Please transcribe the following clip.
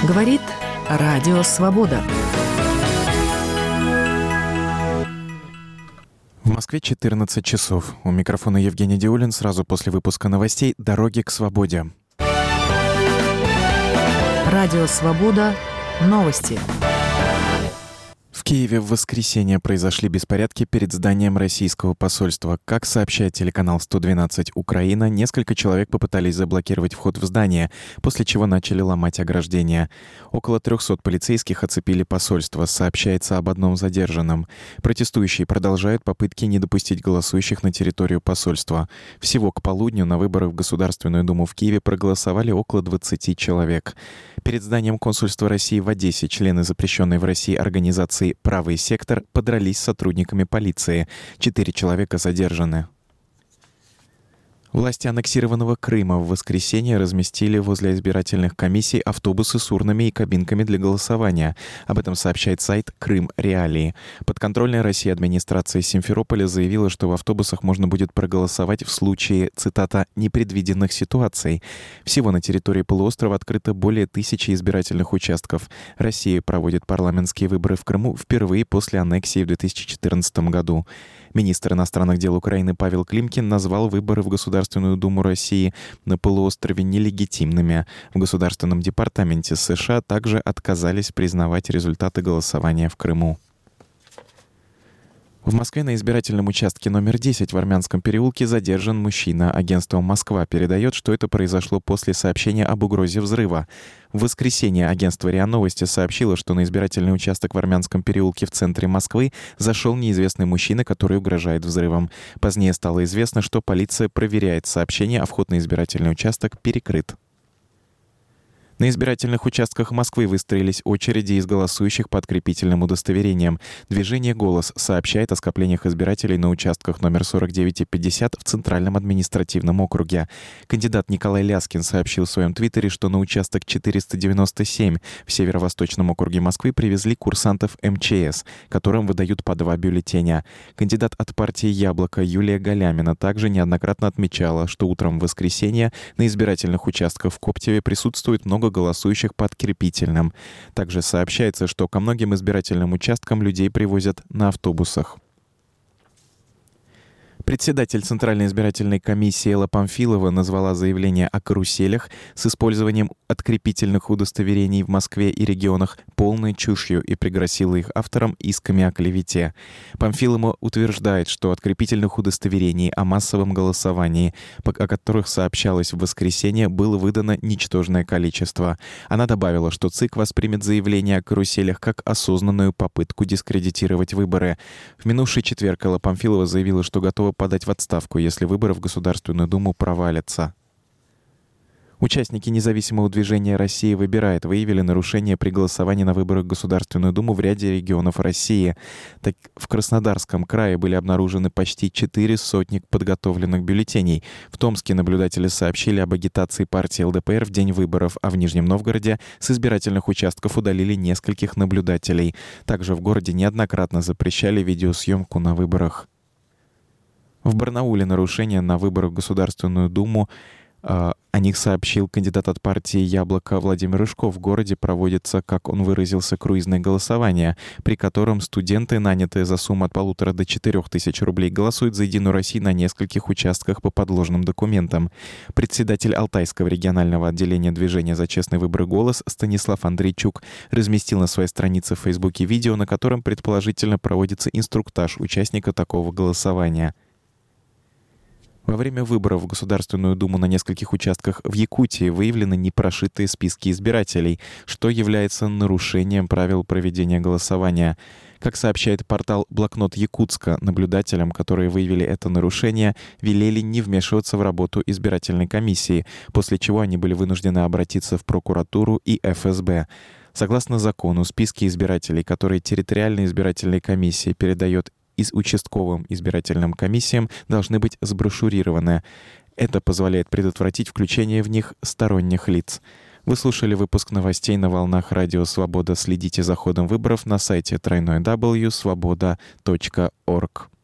Говорит Радио Свобода. В Москве 14 часов. У микрофона Евгений Диулин. Сразу после выпуска новостей «Дороги к свободе». Радио Свобода. Новости. В Киеве в воскресенье произошли беспорядки перед зданием российского посольства. Как сообщает телеканал 112 Украина, несколько человек попытались заблокировать вход в здание, после чего начали ломать ограждения. Около 300 полицейских оцепили посольство, сообщается об одном задержанном. Протестующие продолжают попытки не допустить голосующих на территорию посольства. Всего к полудню на выборах в Государственную Думу в Киеве проголосовали около 20 человек. Перед зданием консульства России в Одессе члены запрещенной в России организации «Правый сектор» подрались с сотрудниками полиции. 4 человека задержаны. Власти аннексированного Крыма в воскресенье разместили возле избирательных комиссий автобусы с урнами и кабинками для голосования. Об этом сообщает сайт «Крым Реалии». Подконтрольная России администрация Симферополя заявила, что в автобусах можно будет проголосовать в случае, цитата, «непредвиденных ситуаций». Всего на территории полуострова открыто более 1000 избирательных участков. Россия проводит парламентские выборы в Крыму впервые после аннексии в 2014 году. Министр иностранных дел Украины Павел Климкин назвал выборы в Государственную Думу России на полуострове нелегитимными. В Государственном департаменте США также отказались признавать результаты голосования в Крыму. В Москве на избирательном участке номер 10 в Армянском переулке задержан мужчина. Агентство «Москва» передает, что это произошло после сообщения об угрозе взрыва. В воскресенье агентство РИА Новости сообщило, что на избирательный участок в Армянском переулке в центре Москвы зашел неизвестный мужчина, который угрожает взрывом. Позднее стало известно, что полиция проверяет сообщение, а вход на избирательный участок перекрыт. На избирательных участках Москвы выстроились очереди из голосующих по открепительным удостоверениям. Движение «Голос» сообщает о скоплениях избирателей на участках номер 49 и 50 в Центральном административном округе. Кандидат Николай Ляскин сообщил в своем твиттере, что на участок 497 в Северо-Восточном округе Москвы привезли курсантов МЧС, которым выдают по 2 бюллетеня. Кандидат от партии «Яблоко» Юлия Галямина также неоднократно отмечала, что утром в воскресенье на избирательных участках в Коптеве присутствует много голосующих по открепительным. Также сообщается, что ко многим избирательным участкам людей привозят на автобусах. Председатель Центральной избирательной комиссии Элла Памфилова назвала заявление о каруселях с использованием открепительных удостоверений в Москве и регионах полной чушью и пригрозила их авторам исками о клевете. Памфилова утверждает, что открепительных удостоверений о массовом голосовании, о которых сообщалось в воскресенье, было выдано ничтожное количество. Она добавила, что ЦИК воспримет заявление о каруселях как осознанную попытку дискредитировать выборы. В минувший четверг Элла Памфилова заявила, что готова подать в отставку, если выборы в Государственную Думу провалятся. Участники независимого движения «Россия выбирает» выявили нарушения при голосовании на выборах в Государственную Думу в ряде регионов России. Так, в Краснодарском крае были обнаружены почти 400 подготовленных бюллетеней. В Томске наблюдатели сообщили об агитации партии ЛДПР в день выборов, а в Нижнем Новгороде с избирательных участков удалили нескольких наблюдателей. Также в городе неоднократно запрещали видеосъемку на выборах. В Барнауле нарушения на выборах в Государственную Думу о них сообщил кандидат от партии «Яблоко» Владимир Рыжков. В городе проводится, как он выразился, круизное голосование, при котором студенты, нанятые за сумму от 1500 до 4000 рублей, голосуют за «Единую Россию» на нескольких участках по подложным документам. Председатель Алтайского регионального отделения движения «За честный выбор и голос» Станислав Андрейчук разместил на своей странице в Фейсбуке видео, на котором предположительно проводится инструктаж участника такого голосования. Во время выборов в Государственную Думу на нескольких участках в Якутии выявлены непрошитые списки избирателей, что является нарушением правил проведения голосования. Как сообщает портал «Блокнот Якутска», наблюдателям, которые выявили это нарушение, велели не вмешиваться в работу избирательной комиссии, после чего они были вынуждены обратиться в прокуратуру и ФСБ. Согласно закону, списки избирателей, которые территориальная избирательная комиссия передает из участковым избирательным комиссиям, должны быть сброшюрированы. Это позволяет предотвратить включение в них сторонних лиц. Вы слушали выпуск новостей на волнах Радио Свобода. Следите за ходом выборов на сайте www.svoboda.org.